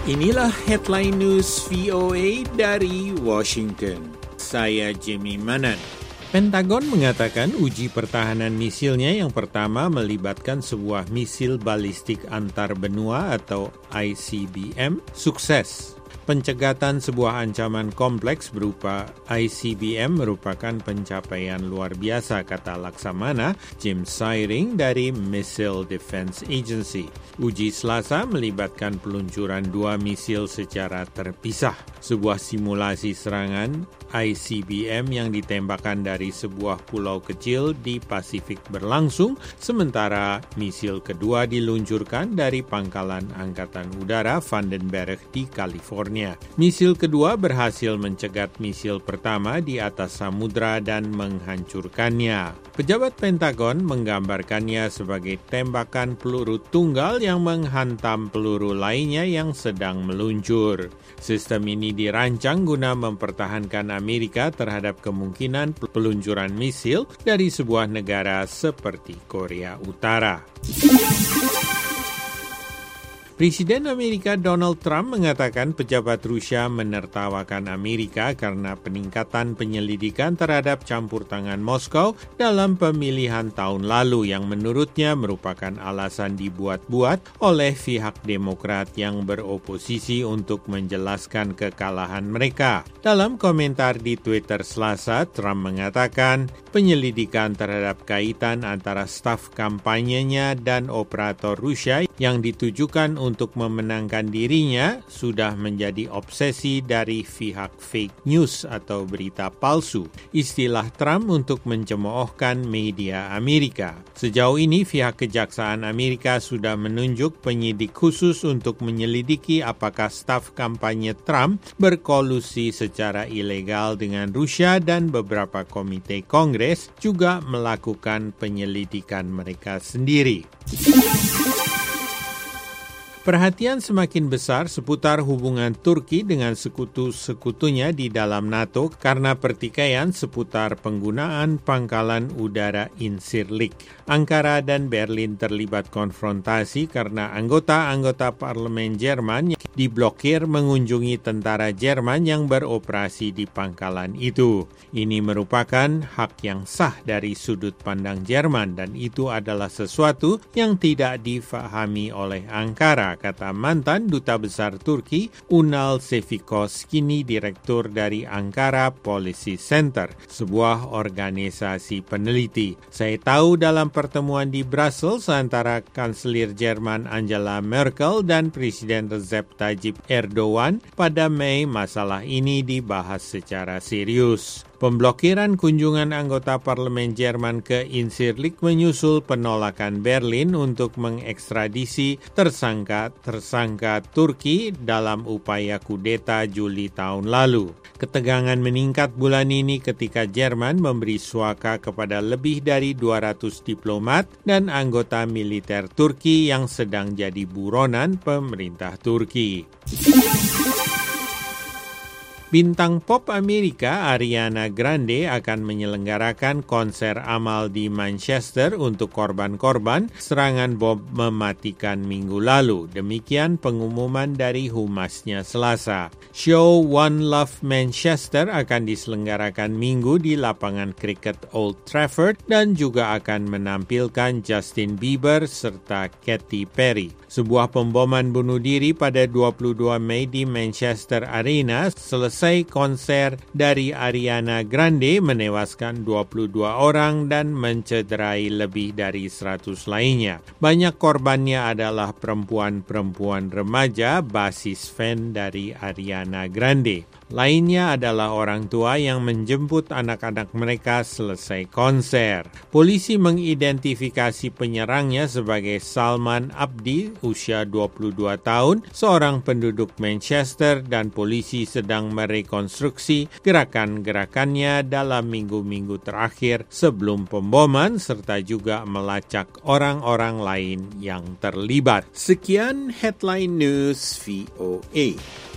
Inilah headline news VOA dari Washington. Saya Jimmy Manan. Pentagon mengatakan uji pertahanan misilnya yang pertama melibatkan sebuah misil balistik antar benua atau ICBM sukses. Pencegatan sebuah ancaman kompleks berupa ICBM merupakan pencapaian luar biasa, kata Laksamana Jim Syring dari Missile Defense Agency. Uji Selasa melibatkan peluncuran 2 misil secara terpisah. Sebuah simulasi serangan ICBM yang ditembakkan dari sebuah pulau kecil di Pasifik berlangsung, sementara misil kedua diluncurkan dari pangkalan Angkatan Udara Vandenberg di California. Misil kedua berhasil mencegat misil pertama di atas samudra dan menghancurkannya. Pejabat Pentagon menggambarkannya sebagai tembakan peluru tunggal yang menghantam peluru lainnya yang sedang meluncur. Sistem ini dirancang guna mempertahankan Amerika terhadap kemungkinan peluncuran misil dari sebuah negara seperti Korea Utara. Presiden Amerika Donald Trump mengatakan pejabat Rusia menertawakan Amerika karena peningkatan penyelidikan terhadap campur tangan Moskow dalam pemilihan tahun lalu yang menurutnya merupakan alasan dibuat-buat oleh pihak Demokrat yang beroposisi untuk menjelaskan kekalahan mereka. Dalam komentar di Twitter Selasa, Trump mengatakan penyelidikan terhadap kaitan antara staf kampanyenya dan operator Rusia yang ditujukan untuk memenangkan dirinya sudah menjadi obsesi dari pihak fake news atau berita palsu, istilah Trump untuk mencemoohkan media Amerika. Sejauh ini pihak Kejaksaan Amerika sudah menunjuk penyidik khusus untuk menyelidiki apakah staf kampanye Trump berkolusi secara ilegal dengan Rusia, dan beberapa komite Kongres juga melakukan penyelidikan mereka sendiri. Perhatian semakin besar seputar hubungan Turki dengan sekutu-sekutunya di dalam NATO karena pertikaian seputar penggunaan pangkalan udara Incirlik. Ankara dan Berlin terlibat konfrontasi karena anggota-anggota parlemen Jerman diblokir mengunjungi tentara Jerman yang beroperasi di pangkalan itu. Ini merupakan hak yang sah dari sudut pandang Jerman dan itu adalah sesuatu yang tidak difahami oleh Ankara, kata mantan Duta Besar Turki Unal Sefikos, kini direktur dari Ankara Policy Center, sebuah organisasi peneliti. Saya tahu dalam pertemuan di Brussels antara Kanselir Jerman Angela Merkel dan Presiden Recep Tayyip Erdogan pada Mei, masalah ini dibahas secara serius. Pemblokiran kunjungan anggota parlemen Jerman ke Incirlik menyusul penolakan Berlin untuk mengekstradisi tersangka Turki dalam upaya kudeta Juli tahun lalu. Ketegangan meningkat bulan ini ketika Jerman memberi suaka kepada lebih dari 200 diplomat dan anggota militer Turki yang sedang jadi buronan pemerintah Turki. Bintang pop Amerika Ariana Grande akan menyelenggarakan konser amal di Manchester untuk korban-korban serangan bom mematikan minggu lalu. Demikian pengumuman dari humasnya Selasa. Show One Love Manchester akan diselenggarakan minggu di lapangan kriket Old Trafford dan juga akan menampilkan Justin Bieber serta Katy Perry. Sebuah pemboman bunuh diri pada 22 Mei di Manchester Arena selesai konser dari Ariana Grande menewaskan 22 orang dan mencederai lebih dari 100 lainnya. Banyak korbannya adalah perempuan-perempuan remaja basis fan dari Ariana Grande. Lainnya adalah orang tua yang menjemput anak-anak mereka selesai konser. Polisi mengidentifikasi penyerangnya sebagai Salman Abdi, usia 22 tahun, seorang penduduk Manchester, dan polisi sedang merekonstruksi gerakan-gerakannya dalam minggu-minggu terakhir sebelum pemboman serta juga melacak orang-orang lain yang terlibat. Sekian Headline News VOA.